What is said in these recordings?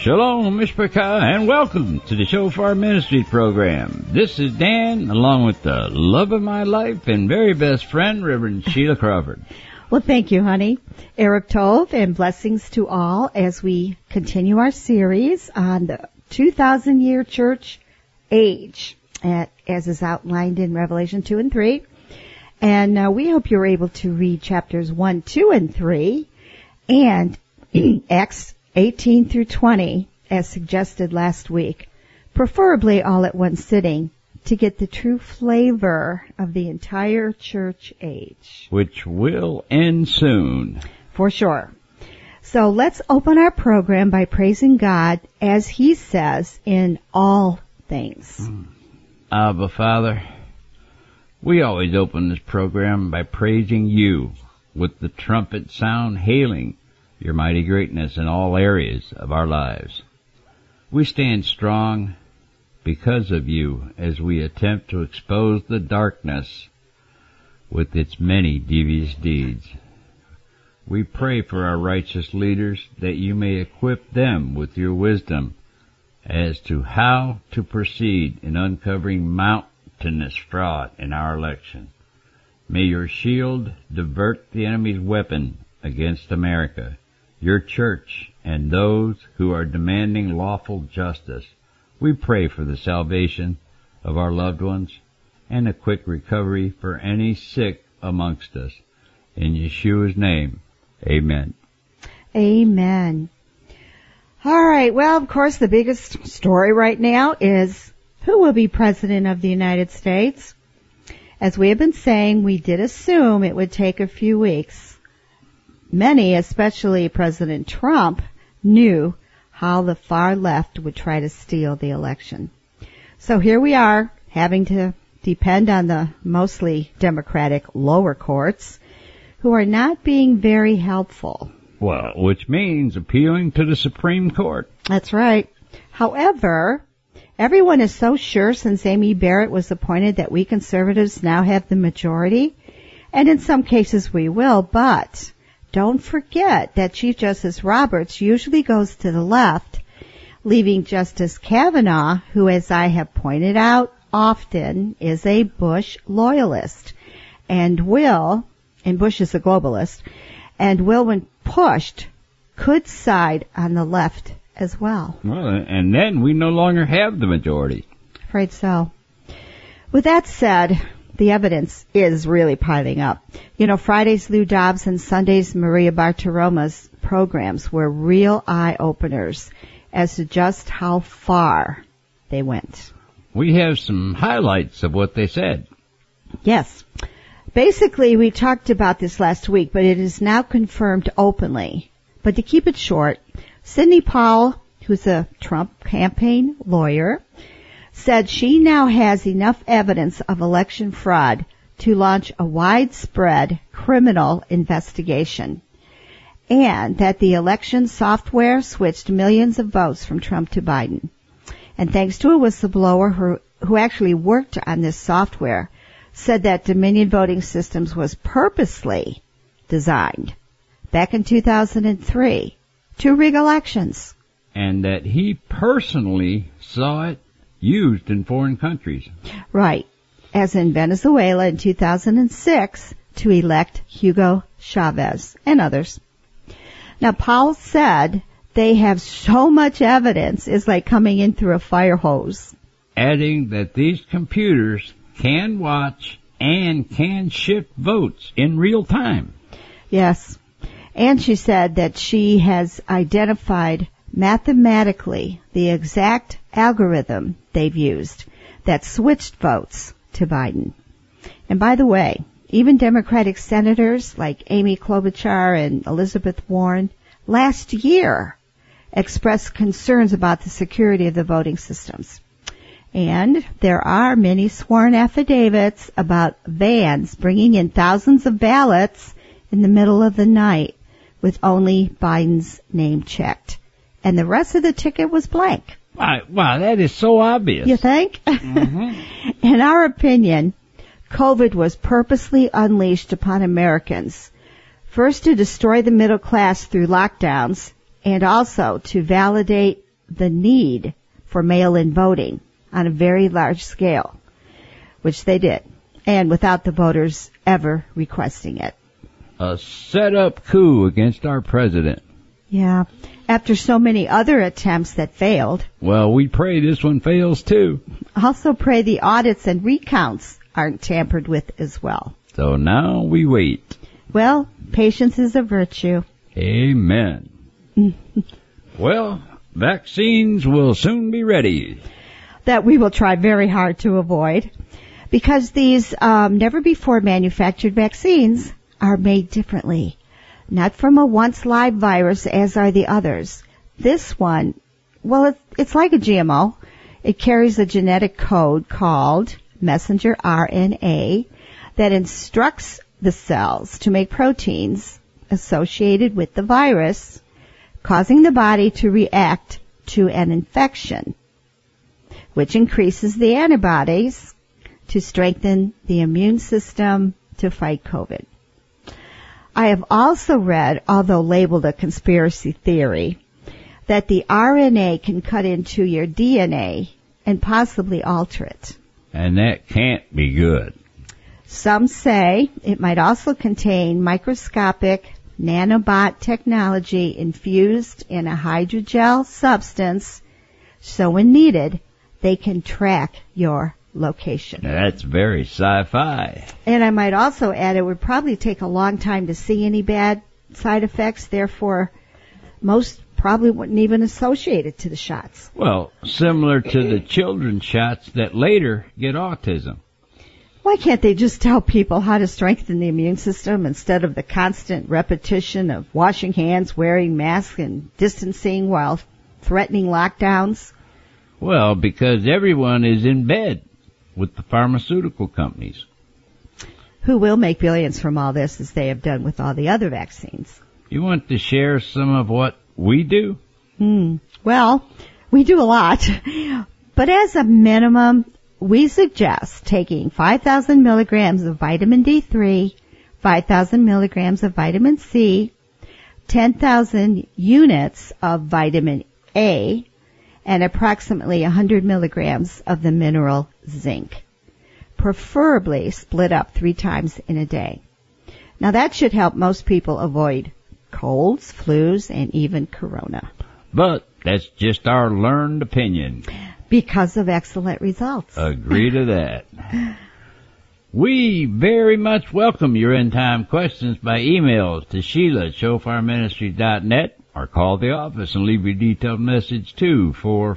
Shalom, Mishpachah, and welcome to the Shofar Ministry program. This is Dan, along with the love of my life and very best friend, Reverend Sheila Crawford. Well, thank you, honey. Erev Tov, and blessings to all as we continue our series on the 2,000-year church age, as is outlined in Revelation 2 and 3. And we hope you're able to read chapters 1, 2, and 3, and Acts 18 through 20, as suggested last week, preferably all at one sitting, to get the true flavor of the entire church age. Which will end soon. For sure. So let's open our program by praising God as He says in all things. Abba, Father, we always open this program by praising You with the trumpet sound hailing Your mighty greatness in all areas of our lives. We stand strong because of You as we attempt to expose the darkness with its many devious deeds. We pray for our righteous leaders that You may equip them with Your wisdom as to how to proceed in uncovering mountainous fraud in our election. May Your shield divert the enemy's weapon against America, Your church, and those who are demanding lawful justice. We pray for the salvation of our loved ones and a quick recovery for any sick amongst us. In Yeshua's name, amen. Amen. All right, well, of course, the biggest story right now is who will be president of the United States. As we have been saying, we did assume it would take a few weeks. Many, especially President Trump, knew how the far left would try to steal the election. So here we are, having to depend on the mostly Democratic lower courts, who are not being very helpful. Well, which means appealing to the Supreme Court. That's right. However, everyone is so sure since Amy Barrett was appointed that we conservatives now have the majority, and in some cases we will, but don't forget that Chief Justice Roberts usually goes to the left, leaving Justice Kavanaugh, who, as I have pointed out often, is a Bush loyalist, and Bush is a globalist, and will, when pushed, could side on the left as well. Well, and then we no longer have the majority. Afraid so. With that said, the evidence is really piling up. You know, Friday's Lou Dobbs and Sunday's Maria Bartiromo's programs were real eye-openers as to just how far they went. We have some highlights of what they said. Yes. Basically, we talked about this last week, but it is now confirmed openly. But to keep it short, Sidney Powell, who's a Trump campaign lawyer, said she now has enough evidence of election fraud to launch a widespread criminal investigation, and that the election software switched millions of votes from Trump to Biden. And thanks to a whistleblower who actually worked on this software, said that Dominion Voting Systems was purposely designed back in 2003 to rig elections. And that he personally saw it used in foreign countries. Right, as in Venezuela in 2006 to elect Hugo Chavez and others. Now, Powell said they have so much evidence, it's like coming in through a fire hose. Adding that these computers can watch and can shift votes in real time. Yes, and she said that she has identified mathematically the exact algorithm they've used that switched votes to Biden. And by the way, even Democratic senators like Amy Klobuchar and Elizabeth Warren last year expressed concerns about the security of the voting systems. And there are many sworn affidavits about vans bringing in thousands of ballots in the middle of the night with only Biden's name checked. And the rest of the ticket was blank. Wow, that is so obvious. You think? Mm-hmm. In our opinion, COVID was purposely unleashed upon Americans, first to destroy the middle class through lockdowns, and also to validate the need for mail-in voting on a very large scale, which they did, and without the voters ever requesting it. A set-up coup against our president. Yeah, after so many other attempts that failed. Well, we pray this one fails too. Also pray the audits and recounts aren't tampered with as well. So now we wait. Well, patience is a virtue. Amen. Well, vaccines will soon be ready. That we will try very hard to avoid, because these never-before manufactured vaccines are made differently. Not from a once live virus as are the others. This one, well, it's like a GMO. It carries a genetic code called messenger RNA that instructs the cells to make proteins associated with the virus, causing the body to react to an infection, which increases the antibodies to strengthen the immune system to fight COVID. I have also read, although labeled a conspiracy theory, that the RNA can cut into your DNA and possibly alter it. And that can't be good. Some say it might also contain microscopic nanobot technology infused in a hydrogel substance, so when needed, they can track your location. Now, that's very sci-fi. And I might also add it would probably take a long time to see any bad side effects, therefore most probably wouldn't even associate it to the shots. Well, similar to the children's shots that later get autism. Why can't they just tell people how to strengthen the immune system instead of the constant repetition of washing hands, wearing masks, and distancing while threatening lockdowns? Well, because everyone is in bed with the pharmaceutical companies. Who will make billions from all this, as they have done with all the other vaccines. You want to share some of what we do? Well, we do a lot. But as a minimum, we suggest taking 5,000 milligrams of vitamin D3, 5,000 milligrams of vitamin C, 10,000 units of vitamin A, and approximately 100 milligrams of the mineral zinc, preferably split up 3 times in a day. Now that should help most people avoid colds, flus, and even corona. But that's just our learned opinion. Because of excellent results. Agree to that. We very much welcome your end-time questions by email to Sheila at shofarministries.net or call the office and leave your detailed message to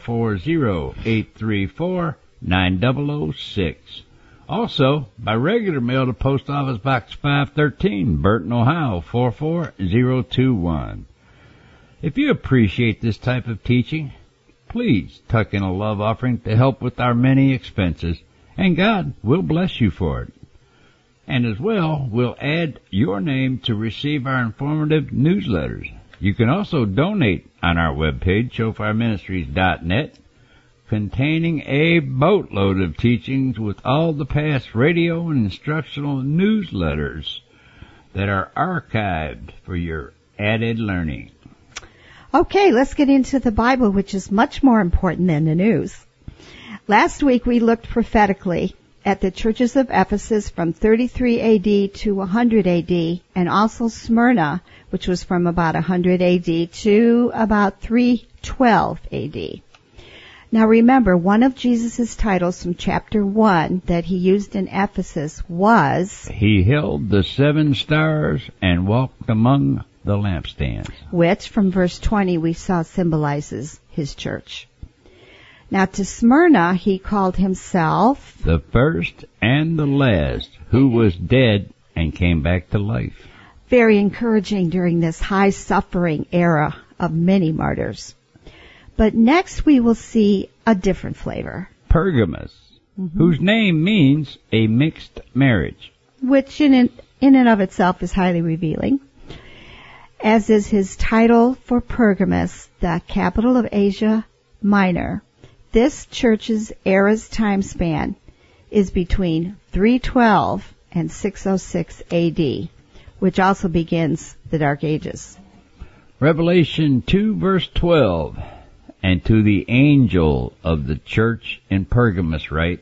440-834-9006. Also, by regular mail to Post Office Box 513, Burton, Ohio, 44021. If you appreciate this type of teaching, please tuck in a love offering to help with our many expenses, and God will bless you for it. And as well, we'll add your name to receive our informative newsletters. You can also donate on our webpage, shofarministries.net, containing a boatload of teachings with all the past radio and instructional newsletters that are archived for your added learning. Okay, let's get into the Bible, which is much more important than the news. Last week we looked prophetically at the churches of Ephesus from 33 AD to 100 AD, and also Smyrna, which was from about 100 AD to about 312 AD. Now remember, one of Jesus' titles from chapter 1 that he used in Ephesus was, He held the 7 stars and walked among the lampstands, which from verse 20 we saw symbolizes his church. Now to Smyrna he called himself the first and the last, who was dead and came back to life. Very encouraging during this high suffering era of many martyrs. But next we will see a different flavor. Pergamos, whose name means a mixed marriage, which in and of itself is highly revealing. As is his title for Pergamus, the capital of Asia Minor. This church's era's time span is between 312 and 606 AD, which also begins the Dark Ages. Revelation 2 verse 12. and to the angel of the church in Pergamos write,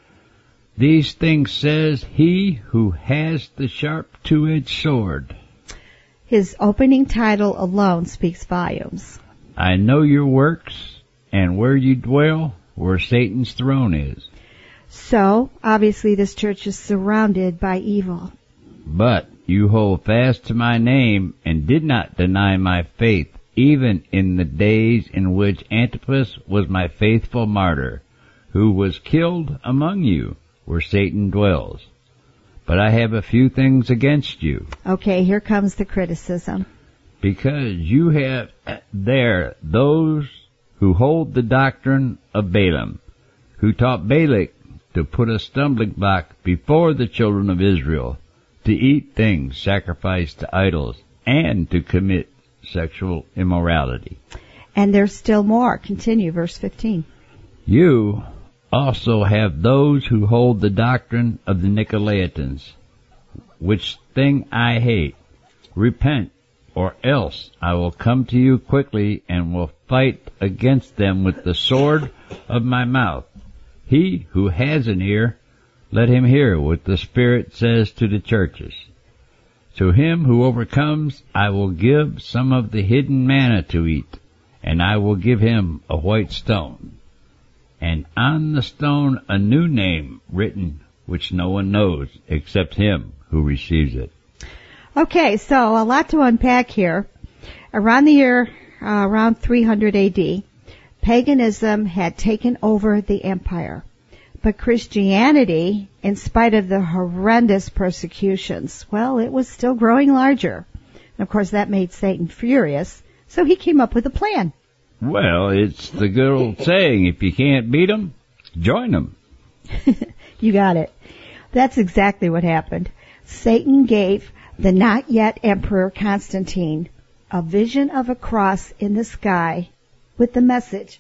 These things says he who has the sharp two-edged sword. His opening title alone speaks volumes. I know your works, and where you dwell, where Satan's throne is. So, obviously this church is surrounded by evil. But you hold fast to my name, and did not deny my faith, even in the days in which Antipas was my faithful martyr, who was killed among you, where Satan dwells. But I have a few things against you. Okay, here comes the criticism. Because you have there those who hold the doctrine of Balaam, who taught Balak to put a stumbling block before the children of Israel, to eat things sacrificed to idols, and to commit sexual immorality. And there's still more. Continue, verse 15. You also have those who hold the doctrine of the Nicolaitans, which thing I hate. Repent, or else I will come to you quickly and will fight against them with the sword of my mouth. He who has an ear, let him hear what the Spirit says to the churches. To him who overcomes, I will give some of the hidden manna to eat, and I will give him a white stone, and on the stone a new name written, which no one knows except him who receives it. Okay, so a lot to unpack here. Around the year, around 300 AD, paganism had taken over the empire. But Christianity, in spite of the horrendous persecutions, well, it was still growing larger. And of course that made Satan furious, so he came up with a plan. Well, it's the good old saying, if you can't beat 'em, join 'em. You got it. That's exactly what happened. Satan gave the not yet Emperor Constantine a vision of a cross in the sky with the message,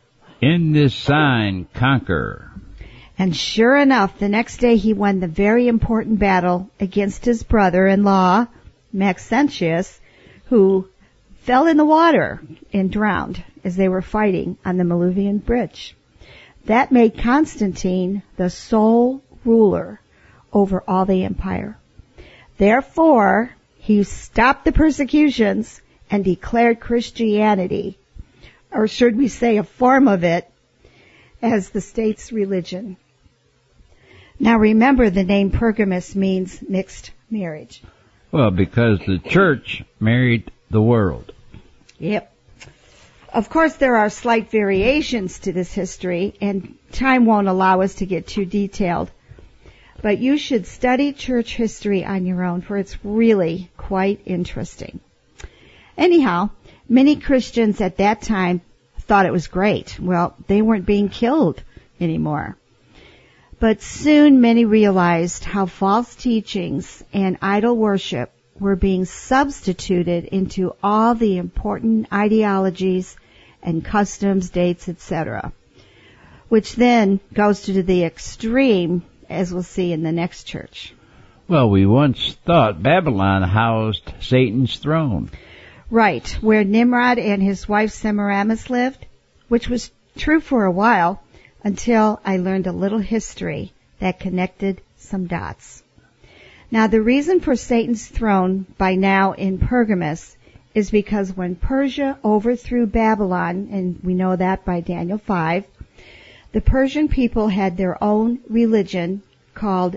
In this sign conquer. and sure enough, the next day he won the very important battle against his brother-in-law, Maxentius, who fell in the water and drowned as they were fighting on the Milvian Bridge. That made Constantine the sole ruler over all the empire. Therefore, he stopped the persecutions and declared Christianity, or should we say a form of it, as the state's religion. Now remember, the name Pergamos means mixed marriage. Well, because the church married the world. Yep. Of course, there are slight variations to this history, and time won't allow us to get too detailed. But you should study church history on your own, for it's really quite interesting. Anyhow, many Christians at that time thought it was great. Well, they weren't being killed anymore. But soon many realized how false teachings and idol worship were being substituted into all the important ideologies and customs, dates, etc., which then goes to the extreme, as we'll see in the next church. Well, we once thought Babylon housed Satan's throne. Right, where Nimrod and his wife Semiramis lived, which was true for a while, until I learned a little history that connected some dots. Now, the reason for Satan's throne by now in Pergamos is because when Persia overthrew Babylon, and we know that by Daniel 5, the Persian people had their own religion called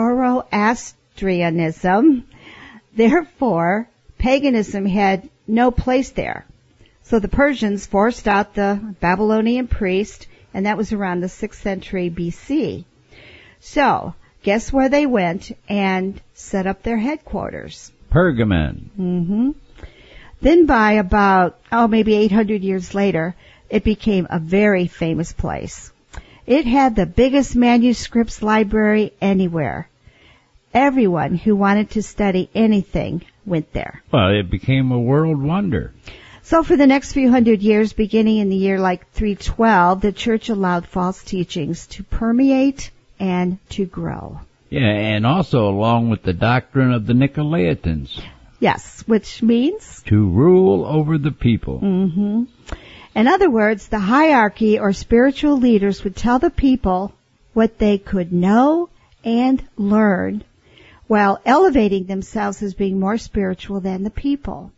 Zoroastrianism. Therefore, paganism had no place there. So the Persians forced out the Babylonian priest, and that was around the 6th century BC. So, guess where they went and set up their headquarters? Pergamon. Then by about, maybe 800 years later, it became a very famous place. It had the biggest manuscripts library anywhere. Everyone who wanted to study anything went there. Well, it became a world wonder. So for the next few hundred years, beginning in the year like 312, the church allowed false teachings to permeate and to grow. Yeah, and also along with the doctrine of the Nicolaitans. Yes, which means? To rule over the people. In other words, the hierarchy or spiritual leaders would tell the people what they could know and learn, while elevating themselves as being more spiritual than the people.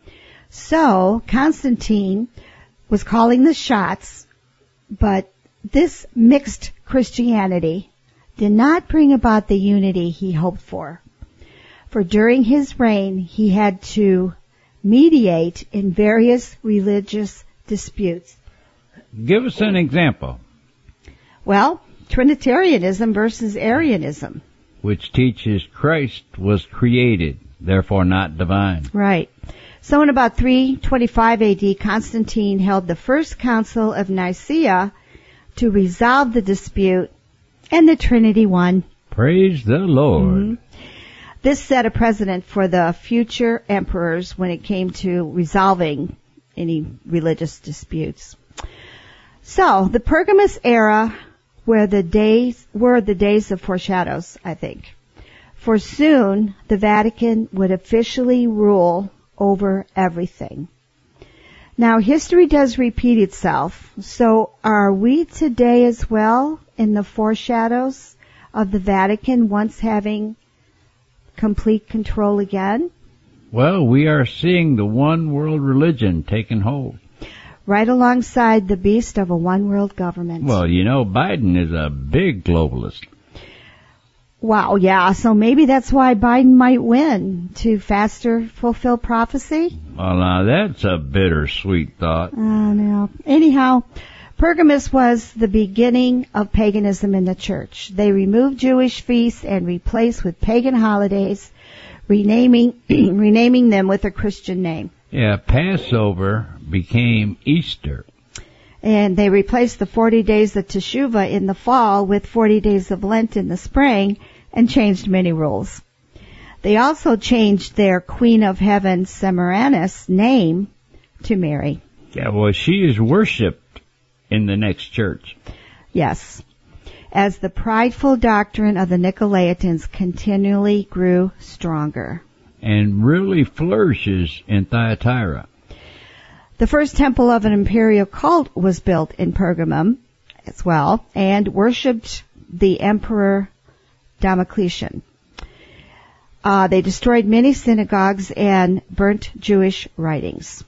So, Constantine was calling the shots, but this mixed Christianity did not bring about the unity he hoped for. For during his reign, he had to mediate in various religious disputes. Give us an example. Well, Trinitarianism versus Arianism. Which teaches Christ was created, therefore not divine. Right. So in about 325 AD, Constantine held the first Council of Nicaea to resolve the dispute, and the Trinity won. Praise the Lord. Mm-hmm. This set a precedent for the future emperors when it came to resolving any religious disputes. So, the Pergamus era were the days of foreshadows, I think. For soon, the Vatican would officially rule over everything. Now, history does repeat itself, so are we today as well in the foreshadows of the Vatican once having complete control again? Well, we are seeing the one world religion taking hold. Right alongside the beast of a one world government. Well, you know, Biden is a big globalist. Wow, yeah, so maybe that's why Biden might win, to faster fulfill prophecy? Well, now that's a bittersweet thought. Oh, no. Anyhow, Pergamus was the beginning of paganism in the church. They removed Jewish feasts and replaced with pagan holidays, renaming them with a Christian name. Yeah, Passover became Easter. And they replaced the 40 days of Teshuvah in the fall with 40 days of Lent in the spring and changed many rules. They also changed their Queen of Heaven, Semiramis, name to Mary. Yeah, well, she is worshipped in the next church. Yes. As the prideful doctrine of the Nicolaitans continually grew stronger. And really flourishes in Thyatira. The first temple of an imperial cult was built in Pergamum as well, and worshipped the Emperor Diocletian. They destroyed many synagogues and burnt Jewish writings.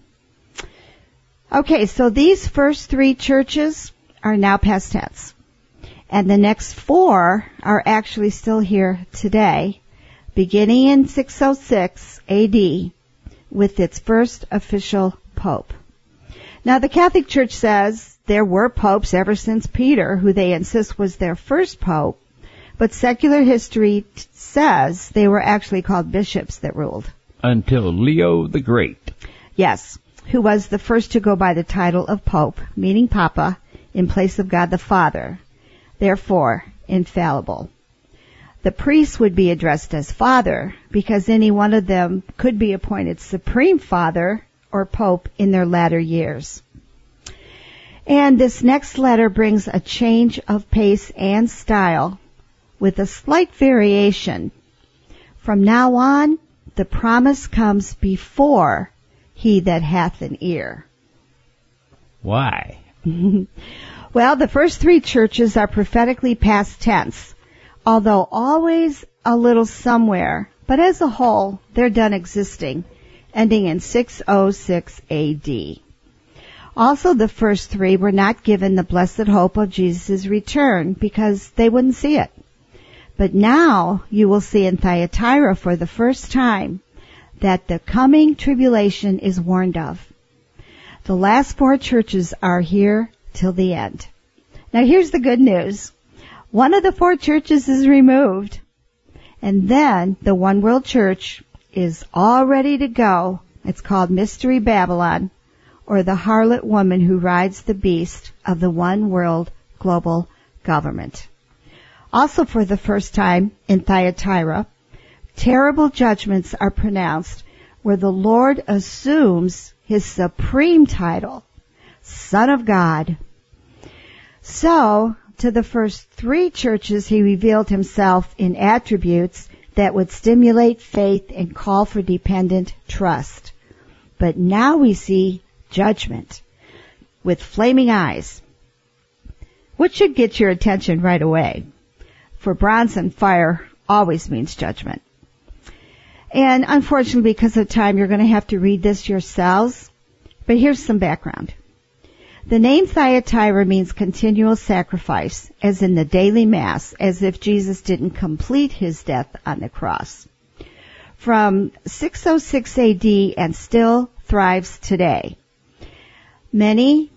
Okay, so these first three churches are now past tense. And the next four are actually still here today, beginning in 606 AD with its first official pope. Now, the Catholic Church says there were popes ever since Peter, who they insist was their first pope, but secular history says they were actually called bishops that ruled. Until Leo the Great. Yes, who was the first to go by the title of pope, meaning Papa, in place of God the Father, therefore infallible. The priests would be addressed as Father, because any one of them could be appointed Supreme Father or Pope in their latter years. And this next letter brings a change of pace and style with a slight variation. From now on, the promise comes before he that hath an ear. Why? Well, the first three churches are prophetically past tense, although always a little somewhere, but as a whole, they're done existing, ending in 606 AD. Also, the first three were not given the blessed hope of Jesus' return because they wouldn't see it. But now you will see in Thyatira for the first time that the coming tribulation is warned of. The last four churches are here till the end. Now here's the good news. One of the four churches is removed, and then the one world church is all ready to go. It's called Mystery Babylon, or the harlot woman who rides the beast of the one world global government. Also for the first time in Thyatira, terrible judgments are pronounced where the Lord assumes his supreme title, Son of God. So, to the first three churches, he revealed himself in attributes that would stimulate faith and call for dependent trust. But now we see judgment. with flaming eyes, which should get your attention right away, for bronze and fire always means judgment. And unfortunately, because of time, you're going to have to read this yourselves, but here's some background. The name Thyatira means continual sacrifice, as in the daily Mass, as if Jesus didn't complete his death on the cross. From 606 AD and still thrives today. Mary,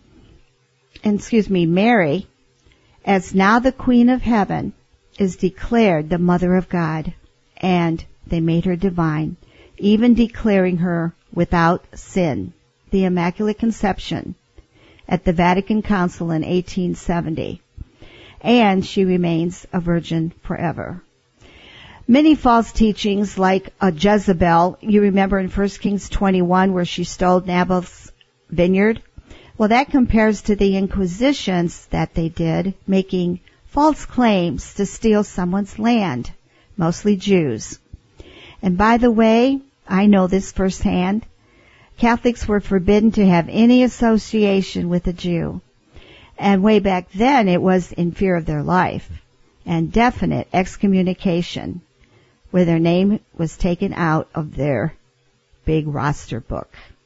as now the Queen of Heaven, is declared the Mother of God, and they made her divine, even declaring her without sin, the Immaculate Conception, at the Vatican Council in 1870. And she remains a virgin forever. Many false teachings, like a Jezebel, you remember in 1 Kings 21 where she stole Naboth's vineyard? Well, that compares to the Inquisitions that they did, making false claims to steal someone's land, mostly Jews. And by the way, I know this firsthand, Catholics were forbidden to have any association with a Jew. And way back then it was in fear of their life and definite excommunication, where their name was taken out of their big roster book.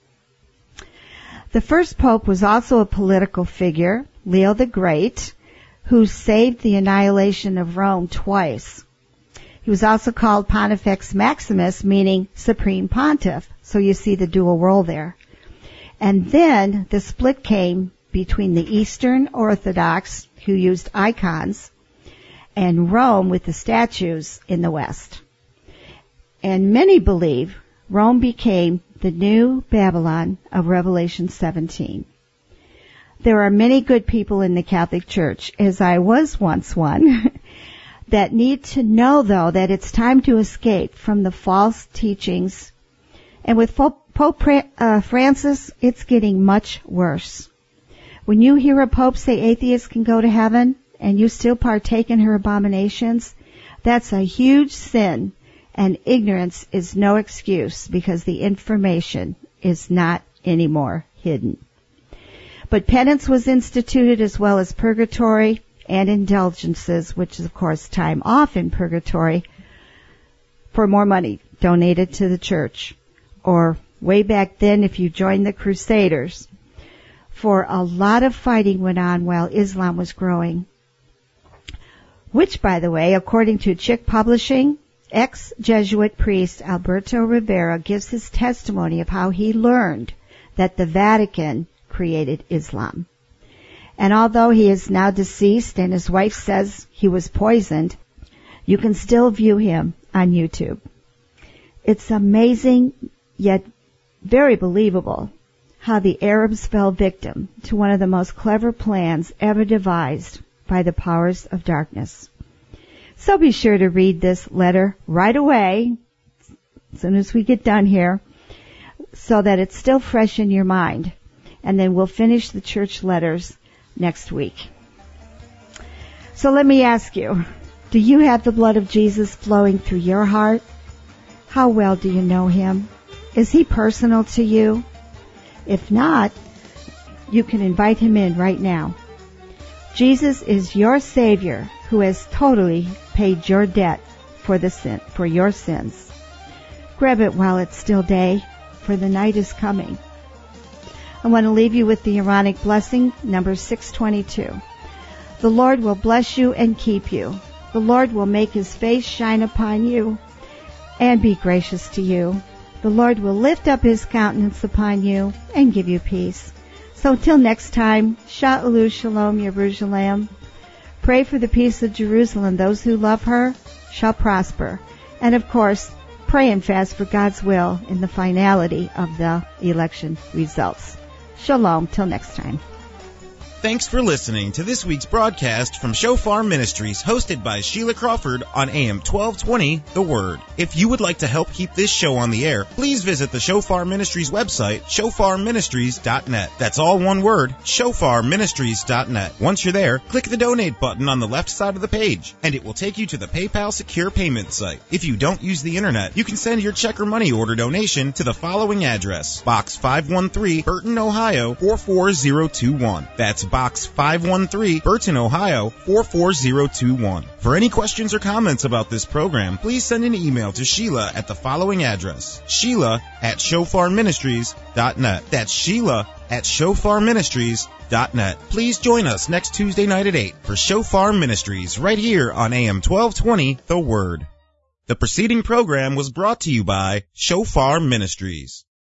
The first pope was also a political figure, Leo the Great, who saved the annihilation of Rome twice. He was also called Pontifex Maximus, meaning Supreme Pontiff. So you see the dual role there. And then the split came between the Eastern Orthodox, who used icons, and Rome with the statues in the West. And many believe Rome became the new Babylon of Revelation 17. There are many good people in the Catholic Church, as I was once one, that need to know, though, that it's time to escape from the false teachings. And with Pope Francis, it's getting much worse. When you hear a pope say atheists can go to heaven, and you still partake in her abominations, that's a huge sin, and ignorance is no excuse, because the information is not anymore hidden. But penance was instituted, as well as purgatory and indulgences, which is, of course, time off in purgatory for more money donated to the church. Or way back then, if you joined the Crusaders, for a lot of fighting went on while Islam was growing. Which, by the way, according to Chick Publishing, ex-Jesuit priest Alberto Rivera gives his testimony of how he learned that the Vatican created Islam. And although he is now deceased and his wife says he was poisoned, you can still view him on YouTube. It's amazing, yet very believable, how the Arabs fell victim to one of the most clever plans ever devised by the powers of darkness. So be sure to read this letter right away, as soon as we get done here, so that it's still fresh in your mind. And then we'll finish the church letters next week. So let me ask you, do you have the blood of Jesus flowing through your heart? How well do you know him? Is he personal to you? If not, you can invite him in right now. Jesus is your Savior who has totally paid your debt for your sins. Grab it while it's still day, for the night is coming. I want to leave you with the Aaronic blessing, number 622. The Lord will bless you and keep you. The Lord will make his face shine upon you and be gracious to you. The Lord will lift up his countenance upon you and give you peace. So until next time, Sha'alu Shalom Yerushalayim. Pray for the peace of Jerusalem. Those who love her shall prosper. And of course, pray and fast for God's will in the finality of the election results. Shalom. Till next time. Thanks for listening to this week's broadcast from Shofar Ministries, hosted by Sheila Crawford on AM 1220, The Word. If you would like to help keep this show on the air, please visit the Shofar Ministries website, shofarministries.net. That's all one word, shofarministries.net. Once you're there, click the donate button on the left side of the page, and it will take you to the PayPal secure payment site. If you don't use the internet, you can send your check or money order donation to the following address: Box 513, Burton, Ohio 44021. That's Box 513, Burton, Ohio 44021. For any questions or comments about this program, please send an email to Sheila at the following address: Sheila@shofarministries.net. That's Sheila@shofarministries.net. Please join us next Tuesday night at 8 for Shofar Ministries, right here on AM 1220, The Word. The preceding program was brought to you by Shofar Ministries.